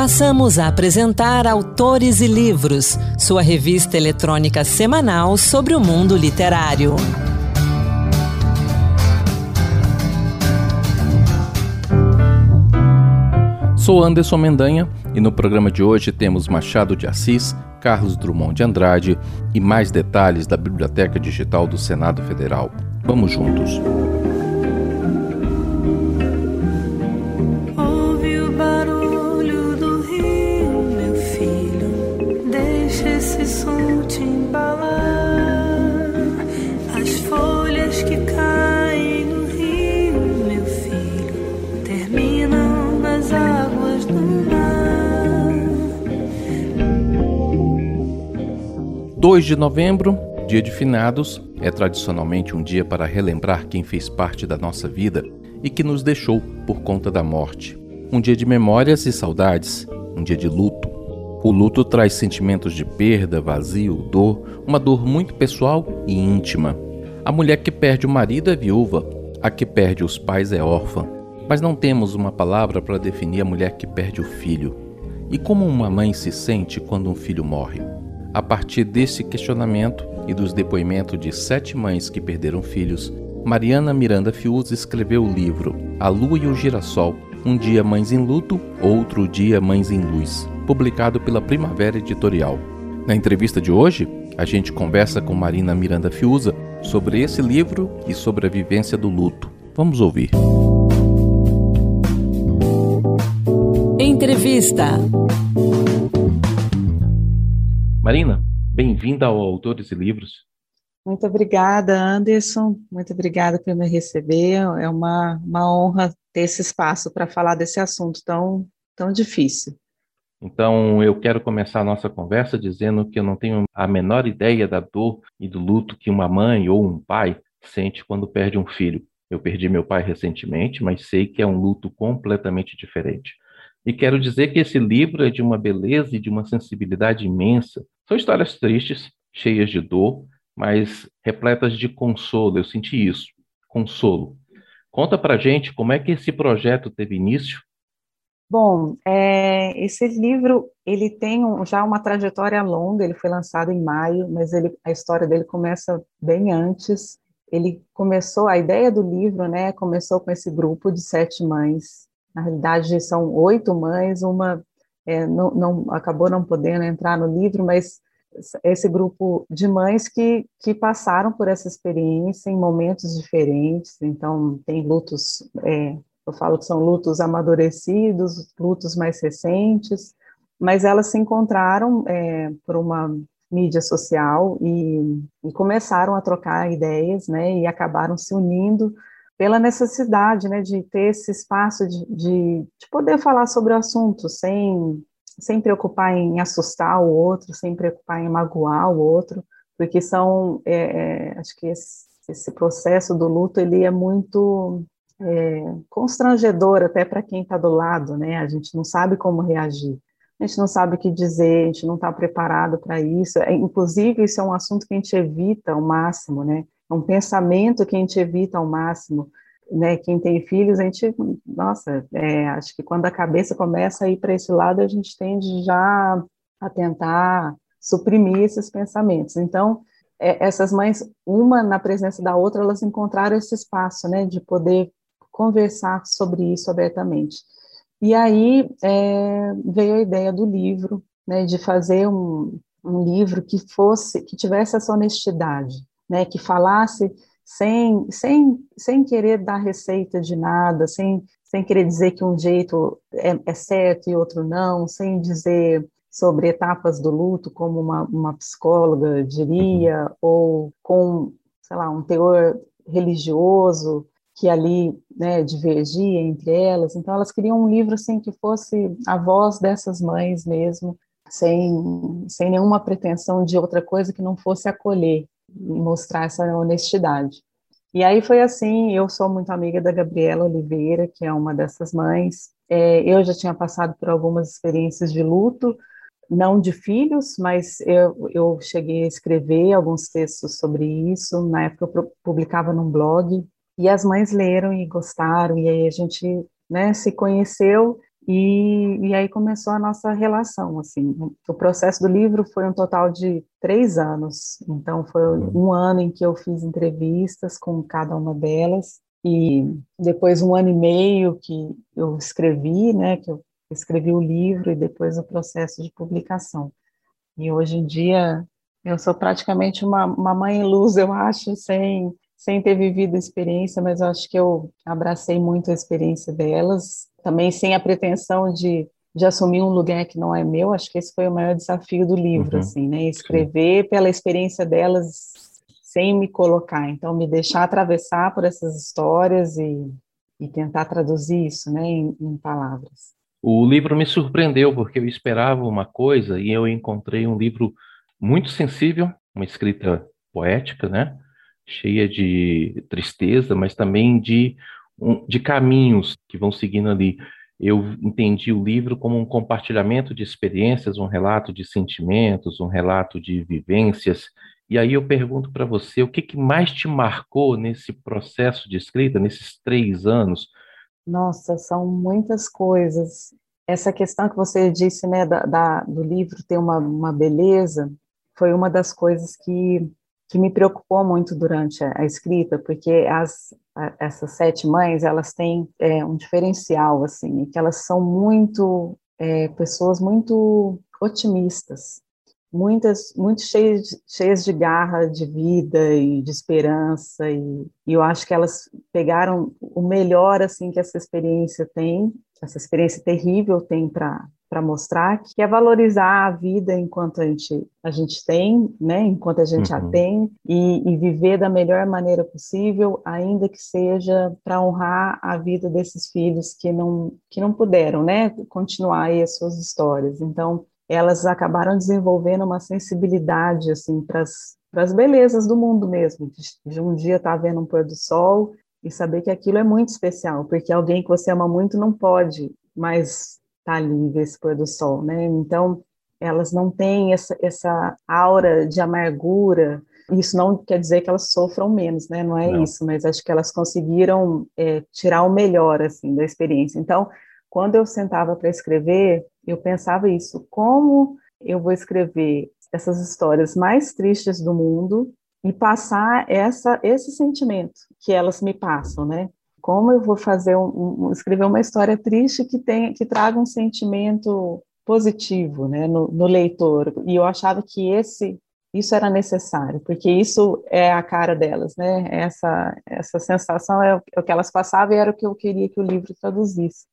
Passamos a apresentar Autores e Livros, sua revista eletrônica semanal sobre o mundo literário. Sou Anderson Mendanha e no programa de hoje temos Machado de Assis, Carlos Drummond de Andrade e mais detalhes da Biblioteca Digital do Senado Federal. Vamos juntos! Ouve o barulho do rio, meu filho, deixa esse som te embalar. As folhas que caem no rio, meu filho, terminam nas águas do mar. 2 de novembro, dia de finados, é tradicionalmente um dia para relembrar quem fez parte da nossa vida e que nos deixou por conta da morte. Um dia de memórias e saudades, um dia de luto. O luto traz sentimentos de perda, vazio, dor, uma dor muito pessoal e íntima. A mulher que perde o marido é viúva, a que perde os pais é órfã. Mas não temos uma palavra para definir a mulher que perde o filho. E como uma mãe se sente quando um filho morre? A partir desse questionamento e dos depoimentos de 7 mães que perderam filhos, Mariana Miranda Fiuza escreveu o livro A Lua e o Girassol, um dia mães em luto, outro dia mães em luz, publicado pela Primavera Editorial. Na entrevista de hoje, a gente conversa com Mariana Miranda Fiuza sobre esse livro e sobre a vivência do luto. Vamos ouvir. Entrevista. Marina, bem-vinda ao Autores e Livros. Muito obrigada, Anderson. Muito obrigada por me receber. É uma honra ter esse espaço para falar desse assunto tão difícil. Então, eu quero começar a nossa conversa dizendo que eu não tenho a menor ideia da dor e do luto que uma mãe ou um pai sente quando perde um filho. Eu perdi meu pai recentemente, mas sei que é um luto completamente diferente. E quero dizer que esse livro é de uma beleza e de uma sensibilidade imensa. São histórias tristes, cheias de dor, mas repletas de consolo. Eu senti isso, consolo. Conta pra gente como é que esse projeto teve início. Bom, esse livro ele tem já uma trajetória longa. Ele foi lançado em maio, mas a história dele começa bem antes. A ideia do livro, né, começou com esse grupo de 7 mães. Na realidade, são 8 mães, uma acabou não podendo entrar no livro, mas esse grupo de mães que passaram por essa experiência em momentos diferentes. Então, tem lutos, eu falo que são lutos amadurecidos, lutos mais recentes, mas elas se encontraram por uma mídia social e começaram a trocar ideias, né, e acabaram se unindo pela necessidade, né, de ter esse espaço de poder falar sobre o assunto sem preocupar em assustar o outro, sem preocupar em magoar o outro, porque acho que esse processo do luto, ele é muito constrangedor até para quem está do lado, né? A gente não sabe como reagir, a gente não sabe o que dizer, a gente não está preparado para isso. Inclusive, isso é um assunto que a gente evita ao máximo, né? É um pensamento que a gente evita ao máximo, né? Quem tem filhos, acho que quando a cabeça começa a ir para esse lado, a gente tende já a tentar suprimir esses pensamentos. Então, essas mães, uma na presença da outra, elas encontraram esse espaço, né, de poder conversar sobre isso abertamente. E aí veio a ideia do livro, né, de fazer um livro que tivesse essa honestidade, né, que falasse sem querer dar receita de nada, sem querer dizer que um jeito é certo e outro não, sem dizer sobre etapas do luto, como uma psicóloga diria, ou com, sei lá, um teor religioso que ali, né, divergia entre elas. Então, elas queriam um livro assim, que fosse a voz dessas mães mesmo, sem nenhuma pretensão de outra coisa que não fosse acolher e mostrar essa honestidade. E aí foi assim. Eu sou muito amiga da Gabriela Oliveira, que é uma dessas mães. Eu já tinha passado por algumas experiências de luto, não de filhos, mas eu cheguei a escrever alguns textos sobre isso. Na época eu publicava num blog, e as mães leram e gostaram, e aí a gente, né, se conheceu E aí começou a nossa relação, assim. O processo do livro foi um total de 3 anos. Então, foi um ano em que eu fiz entrevistas com cada uma delas, e depois 1 ano e meio que eu escrevi, né, que eu escrevi o livro, e depois o processo de publicação. E hoje em dia eu sou praticamente uma mãe luz, eu acho, sem ter vivido a experiência, mas eu acho que eu abracei muito a experiência delas, também sem a pretensão de assumir um lugar que não é meu. Acho que esse foi o maior desafio do livro, Uhum. assim, né? Sim. Escrever pela experiência delas sem me colocar, então me deixar atravessar por essas histórias e tentar traduzir isso, né, em palavras. O livro me surpreendeu porque eu esperava uma coisa e eu encontrei um livro muito sensível, uma escrita poética, né? Cheia de tristeza, mas também de caminhos que vão seguindo ali. Eu entendi o livro como um compartilhamento de experiências, um relato de sentimentos, um relato de vivências. E aí eu pergunto para você, o que que mais te marcou nesse processo de escrita, nesses 3 anos? Nossa, são muitas coisas. Essa questão que você disse, né, do livro ter uma beleza, foi uma das coisas que me preocupou muito durante a escrita, porque essas 7 mães, elas têm um diferencial, assim, que elas são muito, pessoas muito otimistas, muito cheias de garra, de vida e de esperança, e eu acho que elas pegaram o melhor, assim, que essa experiência tem, essa experiência terrível tem para mostrar, que é valorizar a vida enquanto a gente tem, né, enquanto a gente a Uhum. tem, e viver da melhor maneira possível, ainda que seja para honrar a vida desses filhos que não puderam, né, continuar aí as suas histórias. Então, elas acabaram desenvolvendo uma sensibilidade, assim, para as belezas do mundo mesmo, de um dia estar vendo um pôr do sol e saber que aquilo é muito especial, porque alguém que você ama muito não pode mais estar ali ver esse pôr do sol, né? Então, elas não têm essa aura de amargura. Isso não quer dizer que elas sofram menos, né? Não é Não. isso, mas acho que elas conseguiram tirar o melhor, assim, da experiência. Então, quando eu sentava para escrever, eu pensava isso: como eu vou escrever essas histórias mais tristes do mundo e passar esse sentimento que elas me passam, né? Como eu vou fazer escrever uma história triste que traga um sentimento positivo, né, no leitor? E eu achava que isso era necessário, porque isso é a cara delas, né? Essa sensação é o que elas passavam, e era o que eu queria que o livro traduzisse.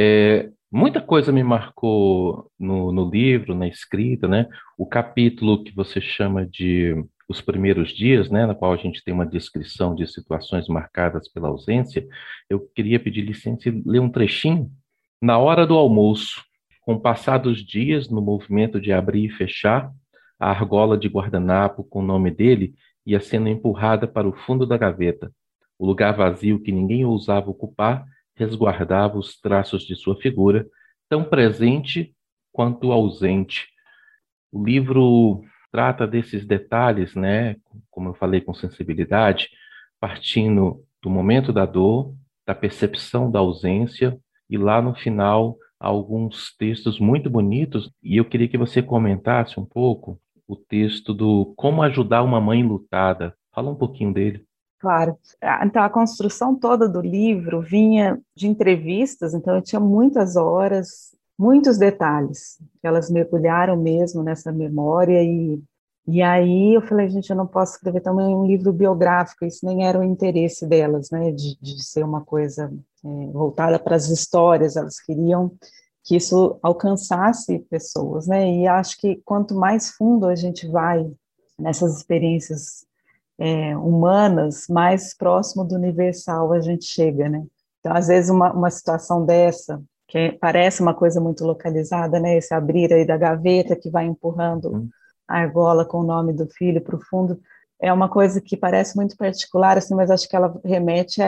Muita coisa me marcou no livro, na escrita, né? O capítulo que você chama de Os Primeiros Dias, né? Na qual a gente tem uma descrição de situações marcadas pela ausência. Eu queria pedir licença e ler um trechinho. Na hora do almoço, com o passar dos dias, no movimento de abrir e fechar, a argola de guardanapo com o nome dele ia sendo empurrada para o fundo da gaveta. O lugar vazio que ninguém ousava ocupar resguardava os traços de sua figura, tão presente quanto ausente. O livro trata desses detalhes, né, como eu falei, com sensibilidade, partindo do momento da dor, da percepção da ausência, e lá no final, alguns textos muito bonitos, e eu queria que você comentasse um pouco o texto do Como Ajudar uma Mãe Lutada. Fala um pouquinho dele. Claro. Então, a construção toda do livro vinha de entrevistas, então eu tinha muitas horas, muitos detalhes, que elas mergulharam mesmo nessa memória, e aí eu falei: gente, eu não posso escrever também um livro biográfico, isso nem era o interesse delas, né, de ser uma coisa voltada para as histórias, elas queriam que isso alcançasse pessoas, né, e acho que quanto mais fundo a gente vai nessas experiências humanas, mais próximo do universal a gente chega, né? Então, às vezes, uma situação dessa, parece uma coisa muito localizada, né? Esse abrir aí da gaveta que vai empurrando a argola com o nome do filho para o fundo, é uma coisa que parece muito particular, assim, mas acho que ela remete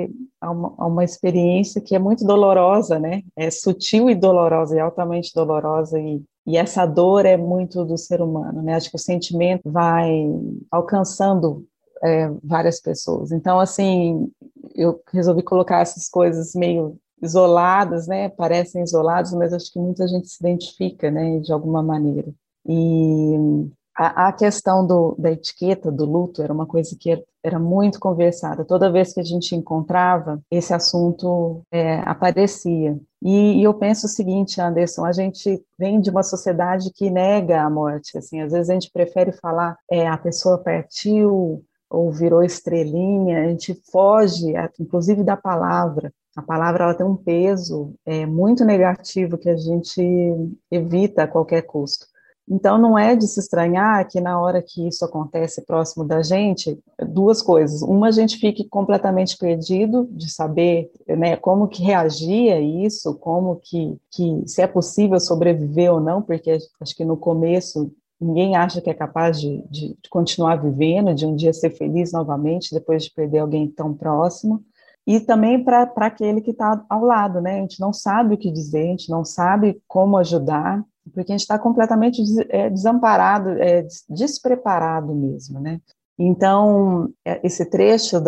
a uma experiência que é muito dolorosa, né? É sutil e dolorosa, e altamente dolorosa, e essa dor é muito do ser humano, né? Acho que o sentimento vai alcançando várias pessoas. Então, assim, eu resolvi colocar essas coisas meio isolados, né? Parecem isolados, mas acho que muita gente se identifica, né? De alguma maneira. E a questão da etiqueta, do luto, era uma coisa que era muito conversada. Toda vez que a gente encontrava, esse assunto aparecia. E eu penso o seguinte, Anderson, a gente vem de uma sociedade que nega a morte. Assim, às vezes a gente prefere falar a pessoa partiu ou virou estrelinha, a gente foge, inclusive, da palavra. A palavra ela tem um peso muito negativo que a gente evita a qualquer custo. Então, não é de se estranhar que na hora que isso acontece próximo da gente, duas coisas. Uma, a gente fique completamente perdido de saber, né, como que reagir a isso, como que se é possível sobreviver ou não, porque acho que no começo ninguém acha que é capaz de continuar vivendo, de um dia ser feliz novamente, depois de perder alguém tão próximo. E também para aquele que está ao lado, né? A gente não sabe o que dizer, a gente não sabe como ajudar, porque a gente está completamente desamparado, despreparado mesmo, né? Então, esse trecho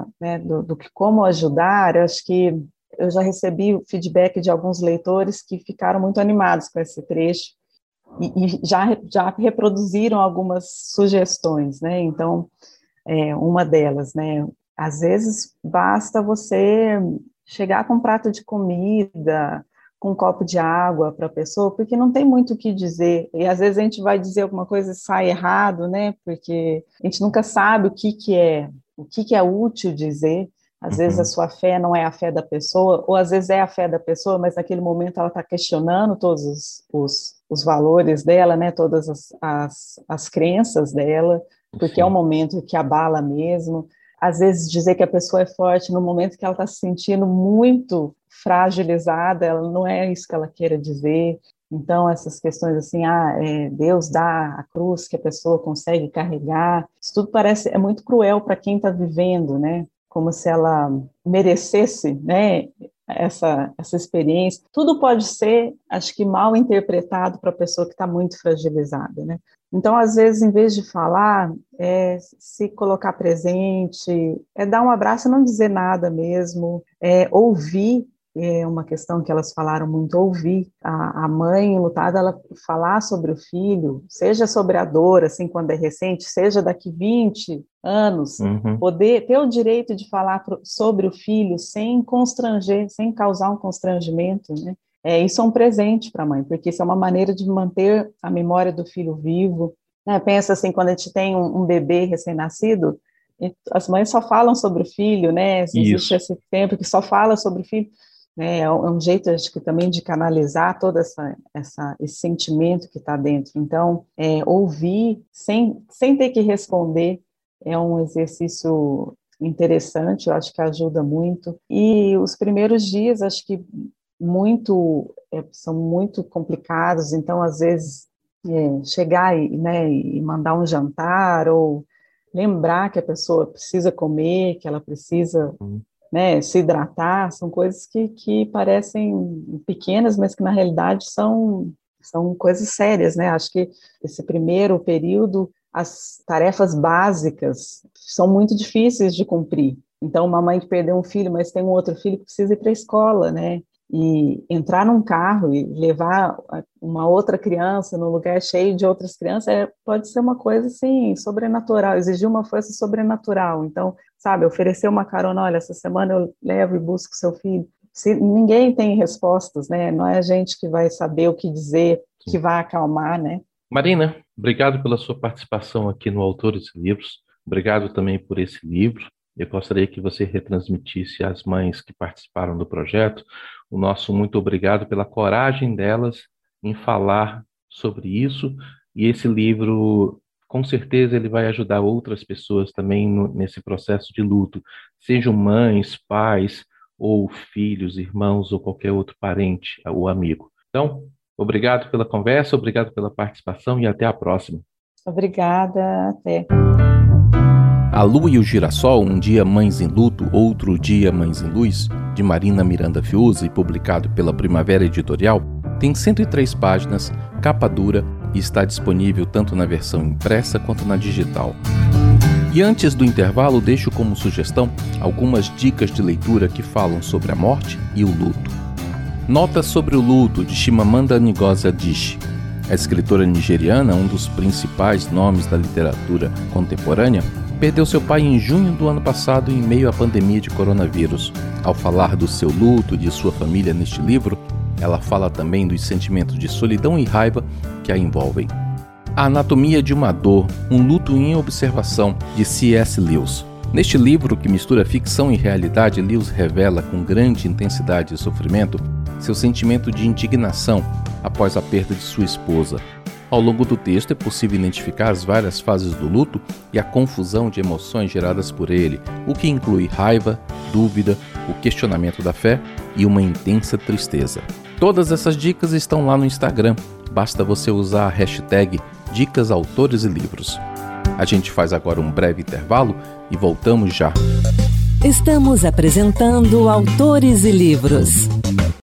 do que como ajudar, eu acho que eu já recebi o feedback de alguns leitores que ficaram muito animados com esse trecho e já reproduziram algumas sugestões, né? Então, uma delas, né? Às vezes basta você chegar com um prato de comida, com um copo de água para a pessoa, porque não tem muito o que dizer, e às vezes a gente vai dizer alguma coisa e sai errado, né, porque a gente nunca sabe o que é útil dizer. Às vezes a sua fé não é a fé da pessoa, ou às vezes é a fé da pessoa, mas naquele momento ela está questionando todos os valores dela, né, todas as crenças dela, porque é um momento que abala mesmo. Às vezes dizer que a pessoa é forte no momento que ela está se sentindo muito fragilizada, ela não é isso que ela queira dizer. Então, essas questões assim, Deus dá a cruz que a pessoa consegue carregar, isso tudo é muito cruel para quem está vivendo, né? Como se ela merecesse, né, essa experiência. Tudo pode ser, acho que, mal interpretado para a pessoa que está muito fragilizada, né? Então, às vezes, em vez de falar, se colocar presente, dar um abraço e não dizer nada mesmo, ouvir, uma questão que elas falaram muito, ouvir a mãe lutada, ela falar sobre o filho, seja sobre a dor, assim, quando é recente, seja daqui 20 anos, poder ter o direito de falar sobre o filho sem constranger, sem causar um constrangimento, né? Isso é um presente para a mãe, porque isso é uma maneira de manter a memória do filho vivo, né? Pensa assim, quando a gente tem um bebê recém-nascido, as mães só falam sobre o filho, né? Existe esse tempo que só fala sobre o filho, né? É um jeito, acho que também de canalizar todo esse sentimento que está dentro. Então, ouvir sem ter que responder é um exercício interessante, eu acho que ajuda muito. E os primeiros dias, acho que são muito complicados, então, às vezes, chegar e mandar um jantar, ou lembrar que a pessoa precisa comer, que ela precisa, né, se hidratar, são coisas que parecem pequenas, mas que, na realidade, são coisas sérias, né? Acho que esse primeiro período, as tarefas básicas são muito difíceis de cumprir. Então, uma mãe que perdeu um filho, mas tem um outro filho que precisa ir para a escola, né? E entrar num carro e levar uma outra criança num lugar cheio de outras crianças pode ser uma coisa, assim, sobrenatural, exigir uma força sobrenatural. Então, sabe, oferecer uma carona, olha, essa semana eu levo e busco seu filho. Ninguém tem respostas, né? Não é a gente que vai saber o que dizer, que vai acalmar, né? Marina, obrigado pela sua participação aqui no Autores e Livros. Obrigado também por esse livro. Eu gostaria que você retransmitisse às mães que participaram do projeto o nosso muito obrigado pela coragem delas em falar sobre isso. E esse livro, com certeza, ele vai ajudar outras pessoas também nesse processo de luto, sejam mães, pais, ou filhos, irmãos, ou qualquer outro parente ou amigo. Então, obrigado pela conversa, obrigado pela participação e até a próxima. Obrigada, até. A Lua e o Girassol, um dia Mães em Luto, outro dia Mães em Luz, de Marina Miranda Fiuza e publicado pela Primavera Editorial, tem 103 páginas, capa dura e está disponível tanto na versão impressa quanto na digital. E antes do intervalo, deixo como sugestão algumas dicas de leitura que falam sobre a morte e o luto. Notas sobre o luto, de Chimamanda Ngozi Adichie. A escritora nigeriana, um dos principais nomes da literatura contemporânea, perdeu seu pai em junho do ano passado em meio à pandemia de coronavírus. Ao falar do seu luto e de sua família neste livro, ela fala também dos sentimentos de solidão e raiva que a envolvem. A Anatomia de uma Dor, um luto em observação, de C.S. Lewis. Neste livro, que mistura ficção e realidade, Lewis revela com grande intensidade e sofrimento seu sentimento de indignação após a perda de sua esposa. Ao longo do texto é possível identificar as várias fases do luto e a confusão de emoções geradas por ele, o que inclui raiva, dúvida, o questionamento da fé e uma intensa tristeza. Todas essas dicas estão lá no Instagram, basta você usar a hashtag Dicas Autores e Livros. A gente faz agora um breve intervalo e voltamos já. Estamos apresentando Autores e Livros.